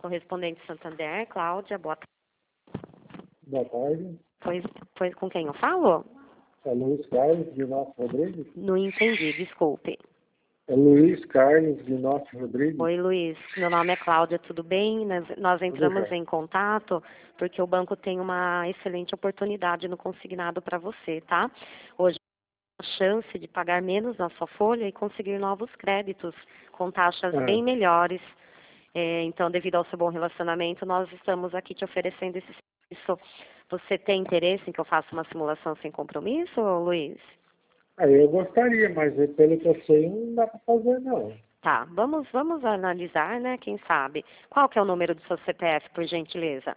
Correspondente Santander, Cláudia, boa tarde. Boa tarde. Foi com quem eu falo? É Luiz Carlos de Nosso Rodrigues? Não entendi, desculpe. É Luiz Carlos de Nosso Rodrigues? Oi, Luiz. Meu nome é Cláudia, tudo bem? Nós entramos em contato porque o banco tem uma excelente oportunidade no consignado para você, tá? Hoje, a chance de pagar menos na sua folha e conseguir novos créditos com taxas bem melhores. Então, devido ao seu bom relacionamento, nós estamos aqui te oferecendo esse serviço. Você tem interesse em que eu faça uma simulação sem compromisso, Luiz? Eu gostaria, mas pelo que eu sei, não dá para fazer, não. Tá, vamos analisar, né? Quem sabe. Qual que é o número do seu CPF, por gentileza?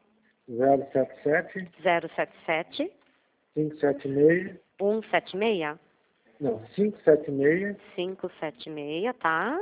077 077 576 176 não, 576 576, tá?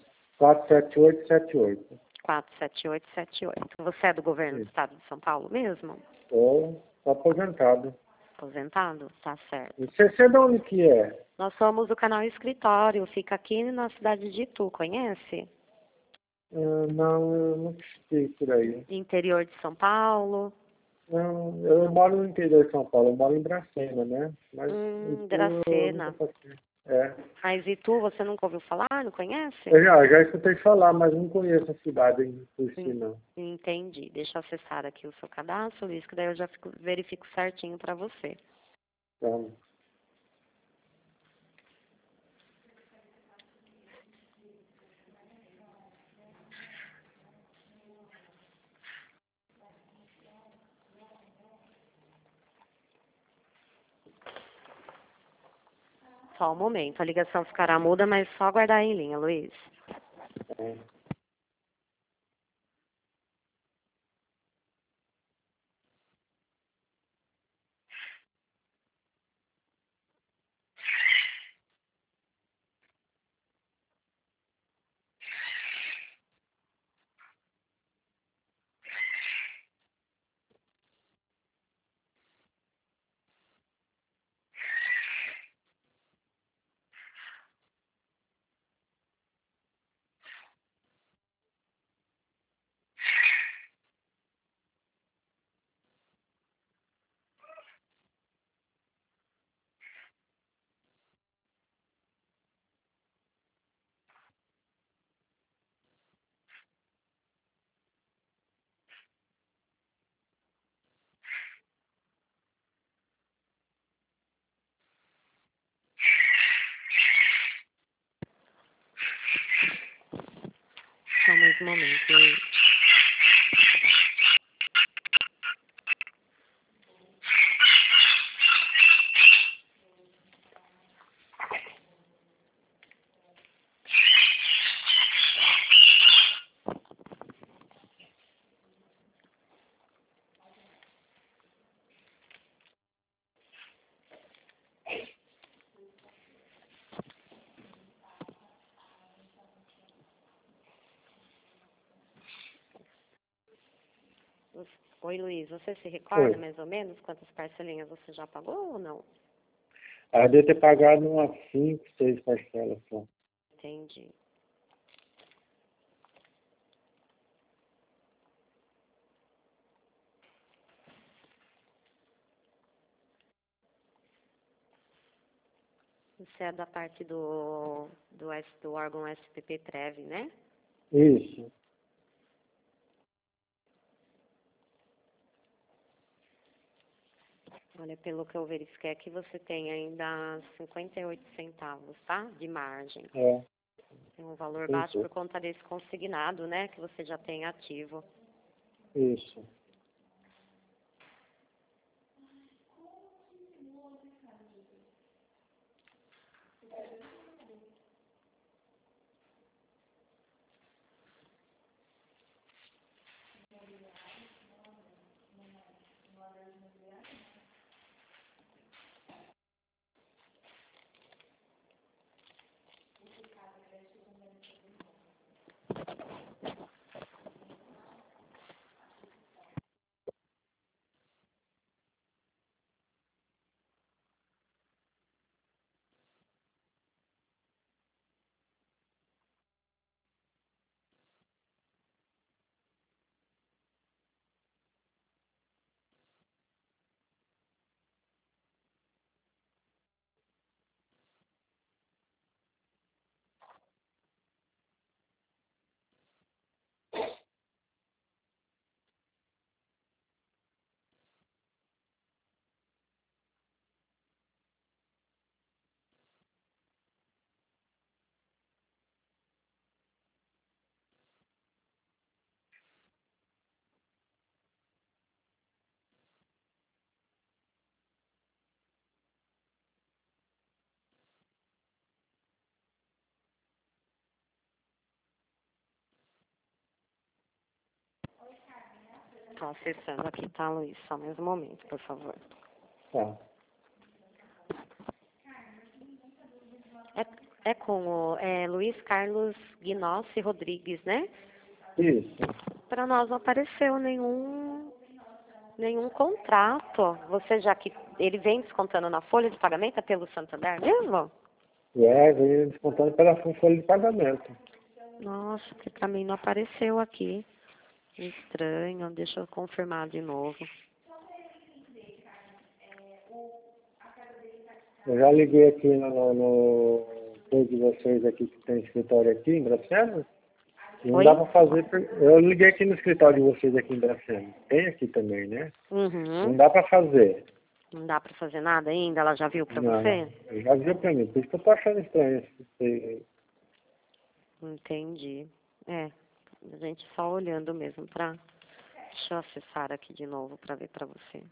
47878. 47878. Você é do governo do Sim. estado de São Paulo mesmo? Estou aposentado. Aposentado? Tá certo. E você de onde que é? Nós somos do canal Escritório, fica aqui na cidade de Itu, conhece? Não, eu não fiquei por aí. Interior de São Paulo. Não, eu moro no interior de São Paulo, eu moro em Dracena, né? Mas Dracena. É. Mas Itu, você nunca ouviu falar? Não conhece? Eu já escutei falar, mas não conheço a cidade por si, não. Entendi. Deixa eu acessar aqui o seu cadastro, Luiz, que daí eu já verifico certinho para você. Então, Só um momento, a ligação ficará muda, mas só aguardar em linha, Luiz. Só mais um momento, Luiz. Oi, Luiz, você se recorda mais ou menos quantas parcelinhas você já pagou ou não? eu devo ter pagado umas 5, 6 parcelas só. Entendi. Você é da parte do órgão SPP-Trev, né? Isso. Olha, pelo que eu verifiquei aqui, você tem ainda 58 centavos, tá? De margem. É. Tem um valor baixo por conta desse consignado, né? Que você já tem ativo. Isso. Tô acessando aqui, tá, Luiz? Só mais um momento, por favor. Tá. É com o Luiz Carlos Guinossi Rodrigues, né? Isso. Para nós não apareceu nenhum contrato. Você já que ele vem descontando na folha de pagamento é pelo Santander mesmo? Vem descontando pela folha de pagamento. Nossa, que para mim não apareceu aqui. Estranho, deixa eu confirmar de novo. Eu já liguei aqui no coisa de vocês aqui que tem escritório aqui em Dracena. Não Oi? dá para fazer. Eu liguei aqui no escritório de vocês aqui em Dracena. Tem aqui também, né? Não Uhum. dá para fazer. Não dá para fazer nada ainda? Ela já viu para Não. você? Já viu para mim. Por isso que eu tô achando estranho. Entendi. A gente só olhando mesmo pra... Deixa eu acessar aqui de novo para ver para você.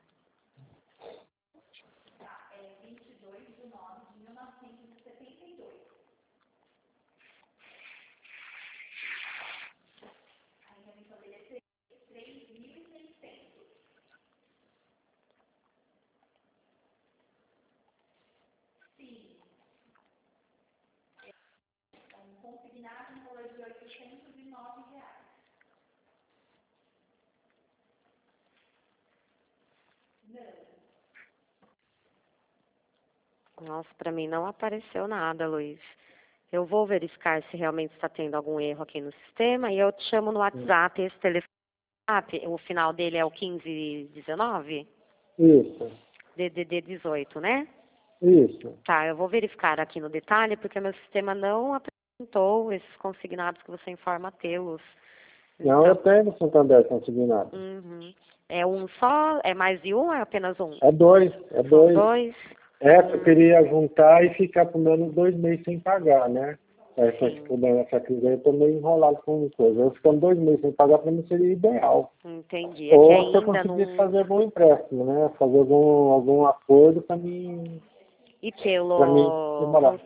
Nossa, para mim não apareceu nada, Luiz. Eu vou verificar se realmente está tendo algum erro aqui no sistema e eu te chamo no WhatsApp. Esse telefone, o final dele é o 1519? Isso. DDD 18, né? Isso. Tá, eu vou verificar aqui no detalhe porque meu sistema não apresentou esses consignados que você informa tê-los. Não, eu tenho no Santander consignado. Uhum. É um só? É mais de um ou é apenas um? É dois. São dois? Eu queria juntar e ficar pelo menos 2 meses sem pagar, né? Essa crise aí eu tô meio enrolado com coisa. Eu ficando 2 meses sem pagar para mim seria ideal. Entendi. É que Ou se eu ainda conseguisse não... fazer algum empréstimo, né? Fazer algum acordo para mim E demorar.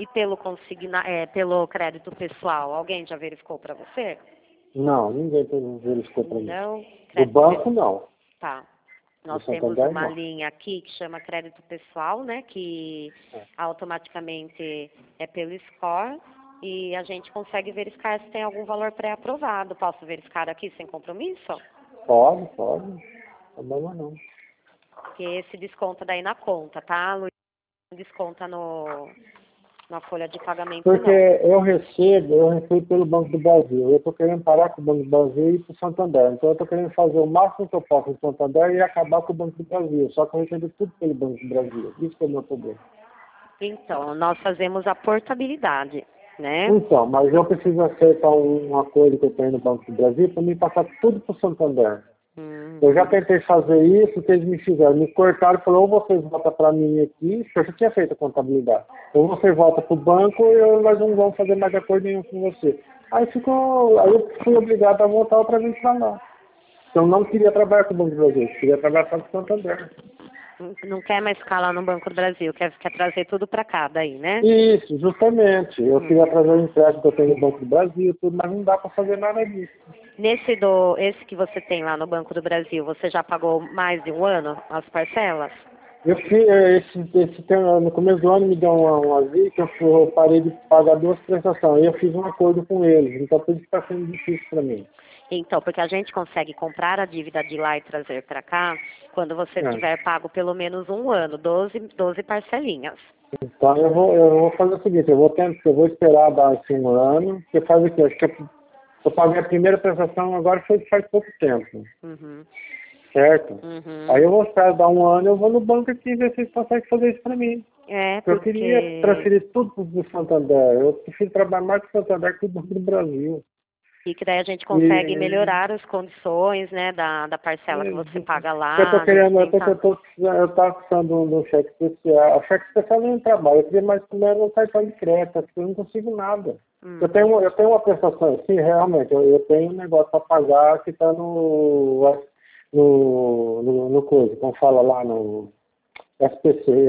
pelo crédito pessoal, alguém já verificou para você? Não, ninguém verificou para mim. Não. Do Crédito banco, não. Tá. Do Nós temos Santander, uma não. linha aqui que chama crédito pessoal, né? Que automaticamente é pelo score e a gente consegue verificar se tem algum valor pré-aprovado. Posso verificar aqui sem compromisso? Pode. Problema não. Porque esse desconta daí na conta, tá, Luiz? Não desconta na folha de pagamento, Porque não. eu recebo pelo Banco do Brasil. Eu estou querendo parar com o Banco do Brasil e ir para o Santander. Então eu estou querendo fazer o máximo que eu posso no Santander e acabar com o Banco do Brasil. Só que eu recebo tudo pelo Banco do Brasil. Isso que é o meu problema. Então, nós fazemos a portabilidade, né? Então, mas eu preciso aceitar um acordo que eu tenho no Banco do Brasil para me passar tudo para o Santander. Eu já tentei fazer isso, o que eles me fizeram? Me cortaram e falaram, ou vocês voltam para mim aqui, eu já tinha feito a contabilidade, ou você volta para o banco ou nós não vamos fazer mais acordo nenhum com você. Aí eu fui obrigado a voltar outra vez para lá. Então eu não queria trabalhar com o Banco do Brasil, eu queria trabalhar só com o Santander. Não quer mais ficar lá no Banco do Brasil, quer trazer tudo para cá daí, né? Isso, justamente. Eu queria trazer o empréstimo que eu tenho no Banco do Brasil, tudo, mas não dá para fazer nada disso. Esse que você tem lá no Banco do Brasil, você já pagou mais de um ano as parcelas? Eu fiz, no começo do ano me deu um aviso que eu parei de pagar 2 prestações. E eu fiz um acordo com eles. Então por isso está sendo difícil para mim. Então, porque a gente consegue comprar a dívida de lá e trazer para cá quando você tiver pago pelo menos um ano, 12 parcelinhas. Então eu vou fazer o seguinte, eu vou esperar dar esse um ano, porque faz o quê? Acho que eu paguei a primeira prestação agora faz pouco tempo. Uhum. Certo? Uhum. Aí eu vou esperar dar um ano, eu vou no banco aqui e ver se eles conseguem fazer isso para mim. Eu queria transferir tudo para o Santander. Eu prefiro trabalhar mais com o Santander que o Banco do Brasil. E que daí a gente consegue melhorar as condições, né, da parcela que você paga lá. Eu tô querendo, eu tava precisando de um cheque especial. O cheque especial não trabalho, eu queria mais primeiro um cartão de crédito, porque eu não consigo nada. Eu tenho uma prestação, sim, realmente, eu tenho um negócio para pagar que está no coisa, como fala lá no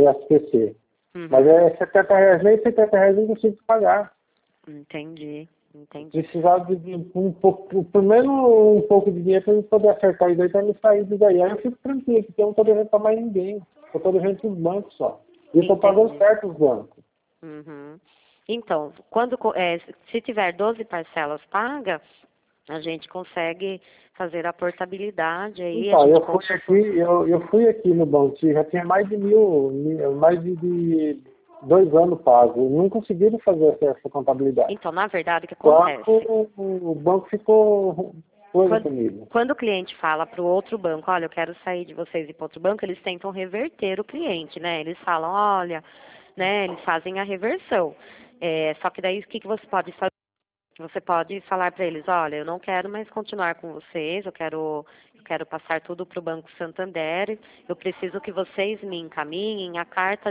SPC. Mas é R$70, nem R$70 eu não consigo pagar. Entendi. Entendi. Precisava de um pouco, pelo menos um pouco de dinheiro para eu poder acertar isso aí, para me sair disso daí. Aí eu fico tranquilo, porque eu não estou devendo para mais ninguém. Eu estou devendo para os bancos só. E eu estou pagando certo os bancos. Uhum. Então, se tiver 12 parcelas pagas, a gente consegue fazer a portabilidade aí. Então, eu fui aqui no banco, já tinha mais de mais de 2 anos pago. Não conseguiram fazer essa contabilidade. Então, na verdade, o que acontece? O banco ficou comigo. Quando o cliente fala para o outro banco, olha, eu quero sair de vocês e ir para outro banco, eles tentam reverter o cliente, né? Eles falam, olha, né? Eles fazem a reversão. Só que daí o que você pode fazer? Você pode falar para eles, olha, eu não quero mais continuar com vocês, eu quero passar tudo para o Banco Santander, eu preciso que vocês me encaminhem a carta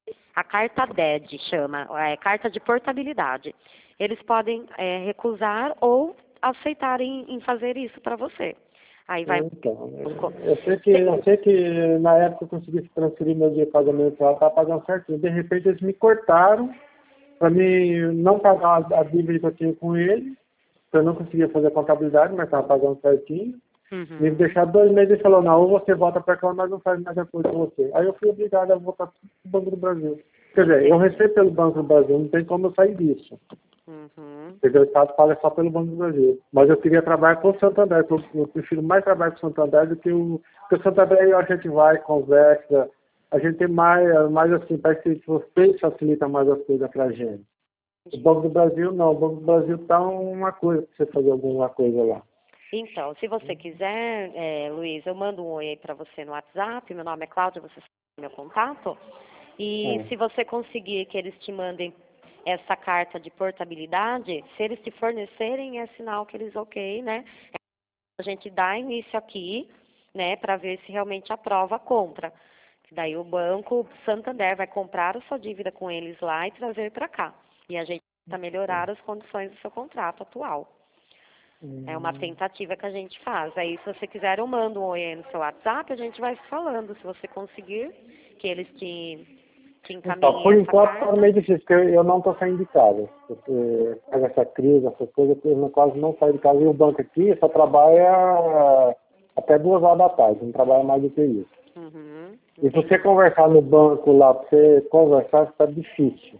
DED, chama, carta de portabilidade. Eles podem recusar ou aceitarem em fazer isso para você. Aí vai. Então, eu sei que na época eu consegui transferir meu dia de pagamento para ela, estava pagando certinho. De repente eles me cortaram para mim não pagar a dívida que eu tinha com ele, eu não conseguia fazer a contabilidade, mas estava pagando certinho. Me deixar 2 meses e falou, não, ou você volta para cá, nós não faz mais acordo com você. Aí eu fui obrigado a voltar para o Banco do Brasil. Quer dizer, eu recebo pelo Banco do Brasil, não tem como eu sair disso. Porque o Estado paga só pelo Banco do Brasil. Mas eu queria trabalhar com o Santander, eu prefiro mais trabalhar com o Santander do que porque o Santander a gente vai, conversa, a gente tem mais assim, parece que vocês facilitam mais as coisas para a gente. O Banco do Brasil não, o Banco do Brasil tá uma coisa para você fazer alguma coisa lá. Então, se você quiser, Luiz, eu mando um oi aí para você no WhatsApp, meu nome é Cláudia, você sabe meu contato. E se você conseguir que eles te mandem essa carta de portabilidade, se eles te fornecerem, é sinal que eles ok, né? A gente dá início aqui, né, para ver se realmente aprova a compra. Daí o Banco Santander vai comprar a sua dívida com eles lá e trazer para cá. E a gente tenta melhorar as condições do seu contrato atual. É uma tentativa que a gente faz. Aí, se você quiser, eu mando um oi aí no seu WhatsApp, a gente vai falando. Se você conseguir, que eles te encaminhem então, por enquanto carta. tá meio difícil, porque eu não estou saindo de casa. Porque pega essa crise, essas coisas, eu quase não saio de casa. E o banco aqui só trabalha até 2 horas da tarde, não trabalha mais do que isso. E se você conversar no banco lá, para você conversar, está difícil.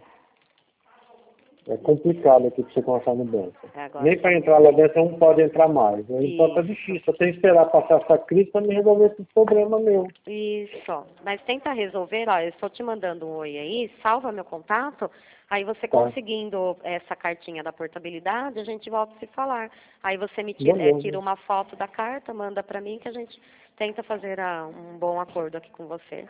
É complicado aqui para você conversar no banco. Nem para entrar lá dentro não pode entrar mais. Então está difícil. Eu tenho que esperar passar essa crise para me resolver esse problema meu. Isso. Mas tenta resolver, ó, eu estou te mandando um oi aí, salva meu contato, aí você conseguindo essa cartinha da portabilidade, a gente volta a se falar. Aí você me tira uma foto da carta, manda para mim que a gente tenta fazer um bom acordo aqui com você.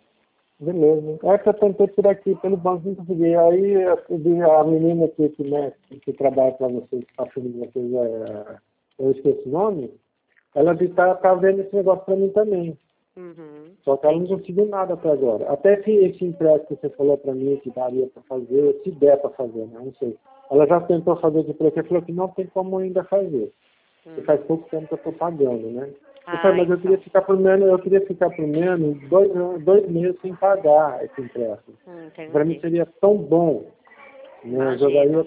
Beleza. É que eu tentei por aqui, pelo banco, não consegui. Aí a menina aqui, que trabalha para vocês, que está filho de vocês, eu esqueci o nome, ela tá vendo esse negócio para mim também. Só que ela não conseguiu nada até agora. Até esse empréstimo que você falou para mim, que daria para fazer, se der para fazer, né? Não sei. Ela já tentou fazer de preço e falou que não tem como ainda fazer. Porque faz pouco tempo que eu estou pagando, né? Mas eu queria ficar pelo menos 2 meses sem pagar esse empréstimo. Para mim seria tão bom. Né?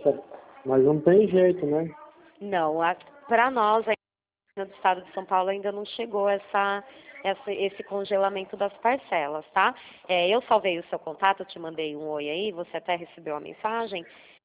Mas não tem jeito, né? Não, para nós aqui no estado de São Paulo ainda não chegou esse congelamento das parcelas, tá? Eu salvei o seu contato, eu te mandei um oi aí, você até recebeu a mensagem.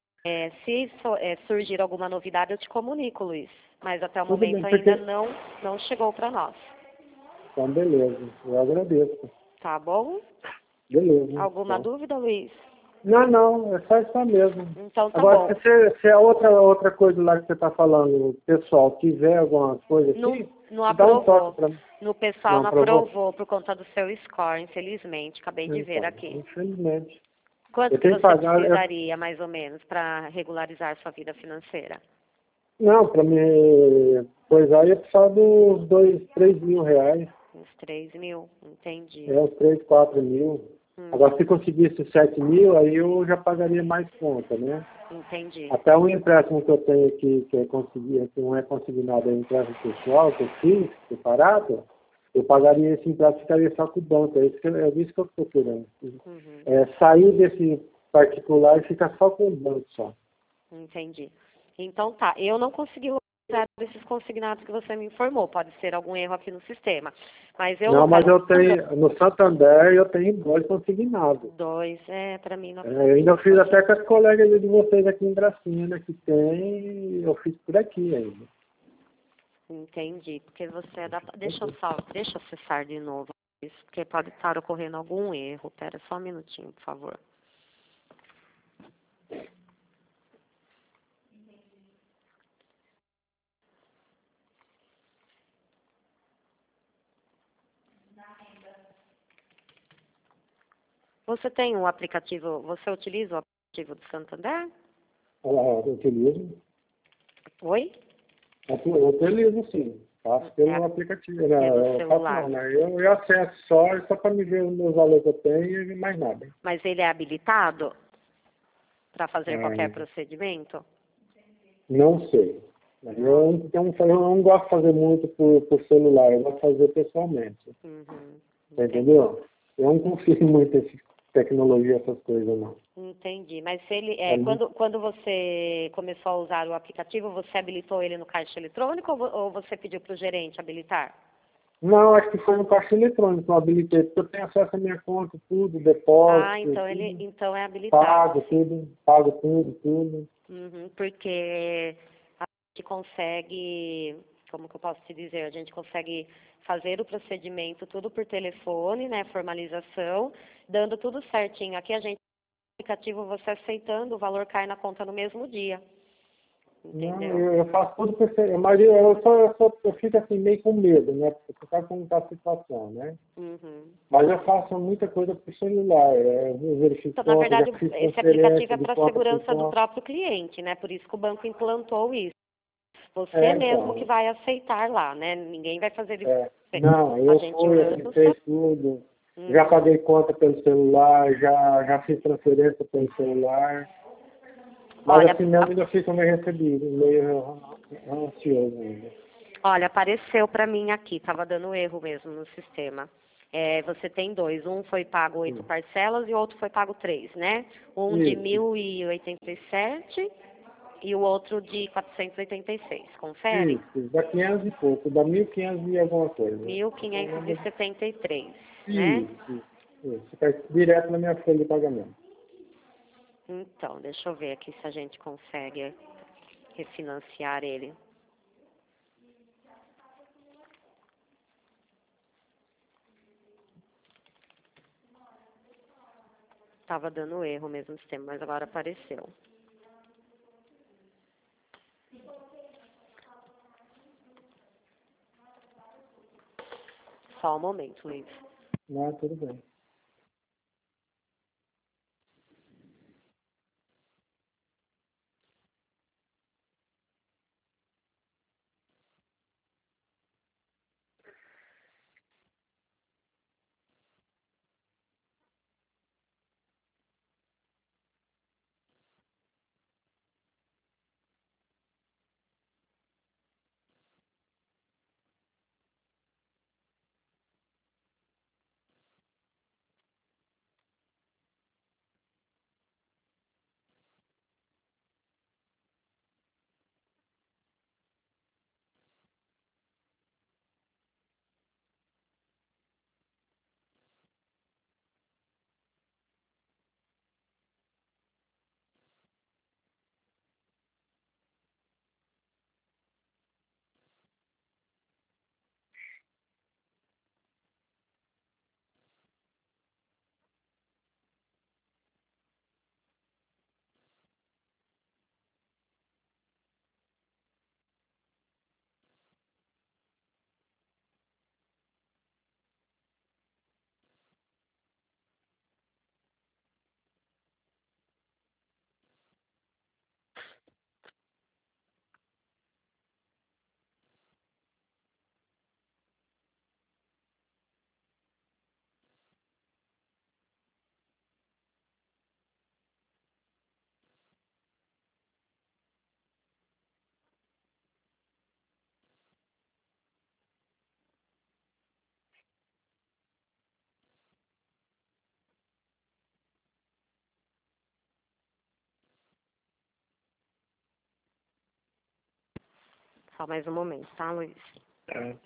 Se surgir alguma novidade, eu te comunico, Luiz. Mas até o momento ainda não chegou para nós. Então, beleza. Eu agradeço. Tá bom? Beleza. Alguma dúvida, Luiz? Não, é só isso mesmo. Então tá agora, bom. Se a outra coisa lá que você está falando, pessoal, tiver alguma coisa aqui, não aprovou. Dá um toque pra mim. No pessoal não aprovou por conta do seu score, infelizmente. Acabei de ver aqui. Infelizmente. Quanto que você precisaria, mais ou menos, para regularizar sua vida financeira? Não, para me coisar, ia precisar dos 3 mil reais. Uns 3 mil, entendi. Uns 3, 4 mil. Agora, se conseguisse 7 mil, aí eu já pagaria mais conta, né? Entendi. Até um empréstimo que eu tenho aqui, que não é consignado, é um empréstimo pessoal, que eu fiz, separado, eu pagaria esse empréstimo, ficaria só com o banco. É isso que eu estou querendo. Sair desse particular e ficar só com o banco só. Entendi. Então tá, eu não consegui usar esses consignados que você me informou. Pode ser algum erro aqui no sistema. Mas eu Não, mas eu tenho, no Santander eu tenho 2 consignados. Dois, para mim não. Eu ainda fiz até com as colegas de vocês aqui em Gracinha, que tem, eu fiz por aqui ainda. Entendi, porque você é da... Deixa eu acessar de novo isso, porque pode estar ocorrendo algum erro. Pera só um minutinho, por favor. Você tem o aplicativo, você utiliza o aplicativo do Santander? Eu utilizo. Oi? Eu utilizo sim. Faço pelo aplicativo. Pelo Eu faço celular. não, né? Eu acesso só para me ver os meus valores que eu tenho e mais nada. Mas ele é habilitado para fazer qualquer procedimento? Não sei. Eu não gosto de fazer muito por celular, eu gosto de fazer pessoalmente. Entendeu? Eu não confio muito em tecnologia, essas coisas, não. Entendi. Mas se ele, quando você começou a usar o aplicativo, você habilitou ele no caixa eletrônico ou você pediu para o gerente habilitar? Não, acho que foi no caixa eletrônico que eu habilitei, porque eu tenho acesso à minha conta, tudo, depósito. Ah, então então é habilitado. Pago tudo. Porque a gente consegue, como que eu posso te dizer, a gente consegue fazer o procedimento tudo por telefone, né, formalização, dando tudo certinho. Aqui a gente, no aplicativo, você aceitando, o valor cai na conta no mesmo dia. Entendeu? Não, eu faço tudo por celular, mas eu fico assim meio com medo, né? Porque você sabe como está a situação, né? Mas eu faço muita coisa por celular. Eu verifico Então, na verdade, esse aplicativo é de para a conta segurança do conta. próprio cliente, né? Por isso que o banco implantou isso. Você mesmo que vai aceitar lá, né? Ninguém vai fazer isso. Não, eu aceitei tudo. Já paguei conta pelo celular, já fiz transferência pelo celular. Mas olha, assim mesmo ainda fico meio recebido, meio ansioso ainda. Olha, apareceu para mim aqui, estava dando erro mesmo no sistema. Você tem dois, um foi pago 8 parcelas e o outro foi pago 3, né? Um de 1.087 e o outro de 486. Confere? Isso, dá 500 e pouco, dá 1.500 e alguma coisa. 1.573, né? Isso. Cai direto na minha folha de pagamento. Então, deixa eu ver aqui se a gente consegue refinanciar ele. Estava dando erro mesmo no sistema, mas agora apareceu. Só um momento, Luiz. Tudo bem. Só mais um momento, tá, Luiz? É.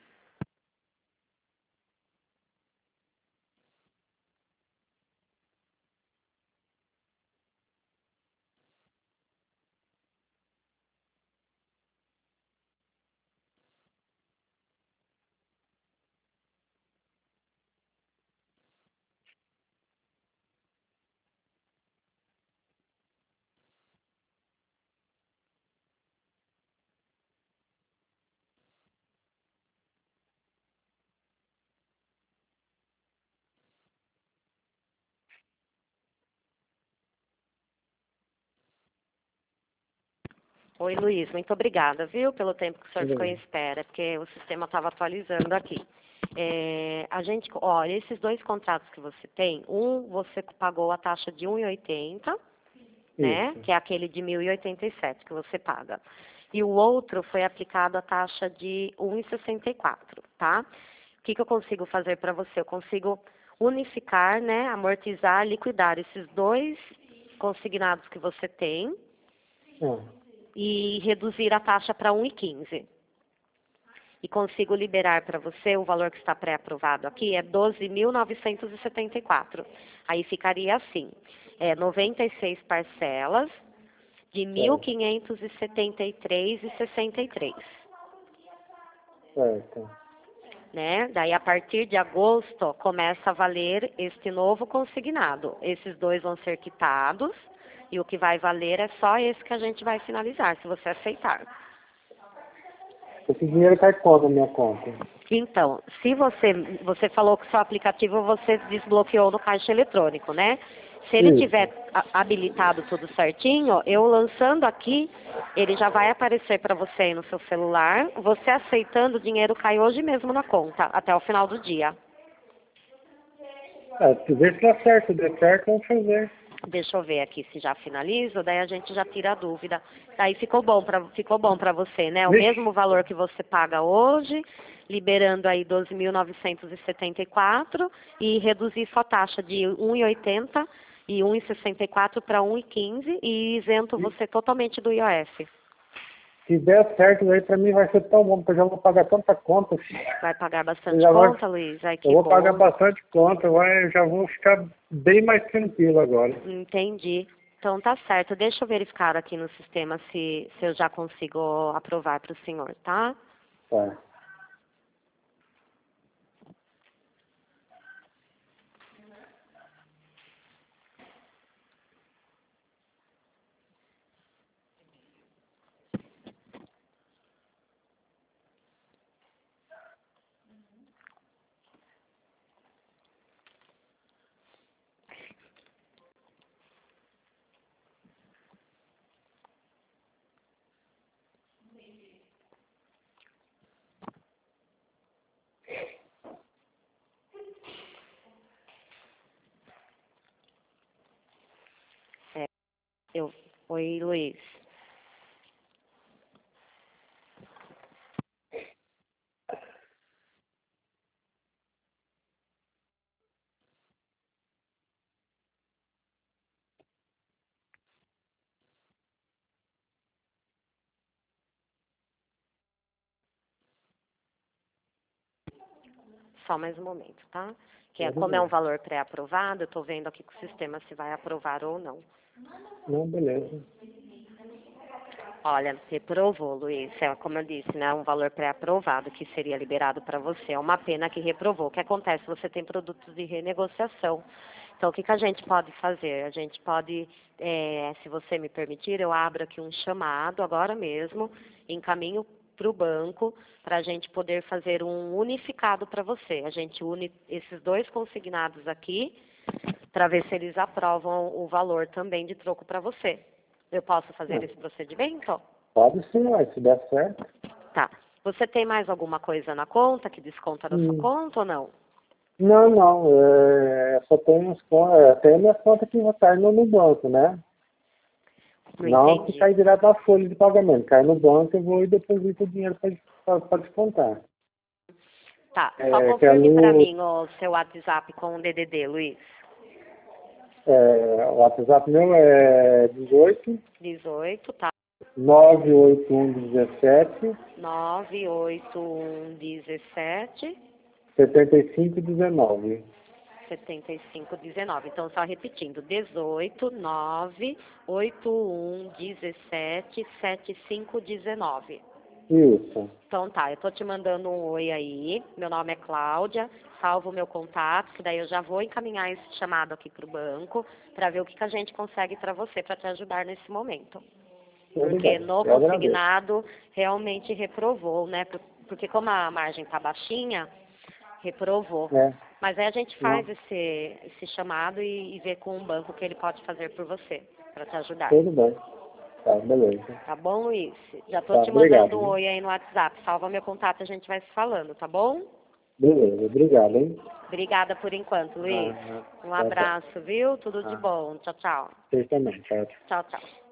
Oi, Luiz, muito obrigada, viu, pelo tempo que o senhor ficou em espera, porque o sistema estava atualizando aqui. Olha, esses dois contratos que você tem, você pagou a taxa de 1,80, né, que é aquele de 1.087 que você paga. E o outro foi aplicado a taxa de 1,64, tá? O que eu consigo fazer para você? Eu consigo unificar, né, amortizar, liquidar esses dois consignados que você tem, e reduzir a taxa para 1,15. E consigo liberar para você, o valor que está pré-aprovado aqui é 12.974. Aí ficaria assim, 96 parcelas de 1.573,63. Certo. Né? Daí, a partir de agosto, começa a valer este novo consignado. Esses dois vão ser quitados e o que vai valer é só esse que a gente vai finalizar, se você aceitar. Esse dinheiro cai quando na minha conta? Então, se você falou que o seu aplicativo você desbloqueou no caixa eletrônico, né? Se ele tiver habilitado tudo certinho, eu lançando aqui, ele já vai aparecer para você aí no seu celular. Você aceitando, o dinheiro cai hoje mesmo na conta, até o final do dia. Se vê se dá certo. Se der certo, vamos fazer. Deixa eu ver aqui se já finalizo, daí a gente já tira a dúvida. Daí ficou bom para você, né? O mesmo valor que você paga hoje, liberando aí 12.974 e reduzir sua taxa de 1,80 e 1,64 para 1,15 e isento você totalmente do IOF. Se der certo, aí para mim vai ser tão bom, porque eu já vou pagar tanta conta. Vai pagar bastante conta, Luiz? Ai, que eu vou bom. pagar bastante conta, já vou ficar bem mais tranquilo agora. Entendi. Então tá certo. Deixa eu verificar aqui no sistema se eu já consigo aprovar para o senhor, tá? Tá. Oi, Luiz. Só mais um momento, tá? Como é um valor pré-aprovado, eu estou vendo aqui com o sistema se vai aprovar ou não. Não, beleza. Olha, reprovou, Luiz. Como eu disse, né? Um valor pré-aprovado que seria liberado para você. É uma pena que reprovou. O que acontece? Você tem produtos de renegociação. Então, o que a gente pode fazer? A gente pode, se você me permitir, eu abro aqui um chamado agora mesmo, encaminho para o banco, para a gente poder fazer um unificado para você. A gente une esses dois consignados aqui, para ver se eles aprovam o valor também de troco para você. Eu posso fazer esse procedimento? Pode sim, se der certo. Tá. Você tem mais alguma coisa na conta que desconta da sua conta ou não? Não. Só tem tem a minha conta que já cai no banco, né? Não que cai direto na folha de pagamento. Cai no banco, eu vou e deposito o dinheiro para descontar. Tá. Só confirme para mim o seu WhatsApp com o DDD, Luiz. O WhatsApp meu é 18. 18, tá. 98117 98117 7519. 7519. Então, só repetindo, 18 98117 7519. Isso. Então tá, eu tô te mandando um oi aí. Meu nome é Cláudia. Salva o meu contato, que daí eu já vou encaminhar esse chamado aqui pro banco para ver o que a gente consegue para você, para te ajudar nesse momento. Porque no consignado realmente reprovou, né? Porque como a margem tá baixinha, reprovou. Mas aí a gente faz esse chamado e vê com o banco o que ele pode fazer por você, para te ajudar. Tudo bem. Tá, beleza. Tá bom, Luiz? Já tô te mandando um oi aí no WhatsApp. Salva meu contato, a gente vai se falando, tá bom? Beleza, obrigado, hein? Obrigada por enquanto, Luiz. Um abraço, viu? Tudo de bom. Tchau, tchau. Vocês também, tchau. Tchau, tchau.